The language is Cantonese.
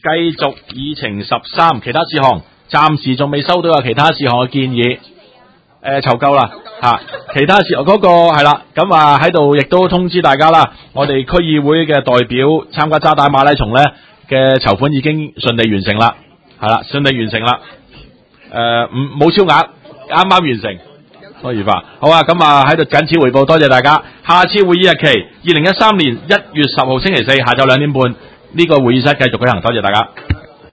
繼續議程13，其他事項暫時仲未收到有其他事項嘅建議。籌夠啦嚇，其他事項嗰個係啦，咁啊喺度亦都通知大家啦，我哋區議會嘅代表參加渣打馬拉松咧嘅籌款已經順利完成啦，係啦，順利完成啦，冇超額，啱啱完成，多愉快。好啊，咁啊喺度謹此匯報，多謝大家。下次會議日期2013年1月10號星期四下晝2點半，呢個會議室繼續舉行，多謝大家。